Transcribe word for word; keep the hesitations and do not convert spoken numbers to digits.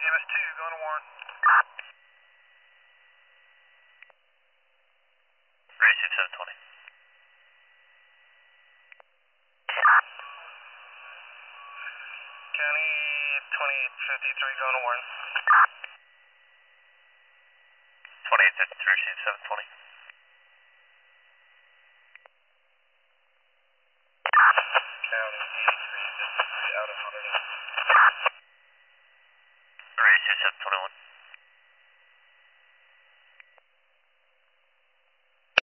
M S two, going to Warren. Ready, six seven twenty. County twenty-eight fifty-three, going to Warren. twenty-eight fifty-three, six seven twenty. County eighty-three fifty-three, out of one hundred. Ready, six seven twenty-one.